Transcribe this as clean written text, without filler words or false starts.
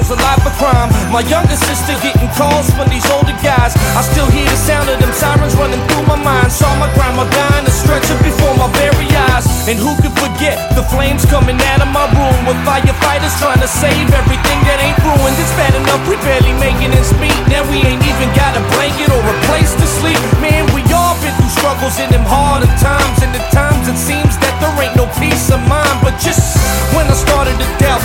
girls alive for crime. My younger sister getting calls from these older guys. I still hear the sound of them sirens running through my mind. Saw my grandma dying a stretcher before my very eyes. And who could forget the flames coming out of my room, with firefighters trying to save everything that ain't ruined. It's bad enough we barely making ends meet. Now we ain't even got a blanket or a place to sleep. Man, we all been through struggles in them harder times, and the times it seems that there ain't no peace of mind. But just when I started to doubt,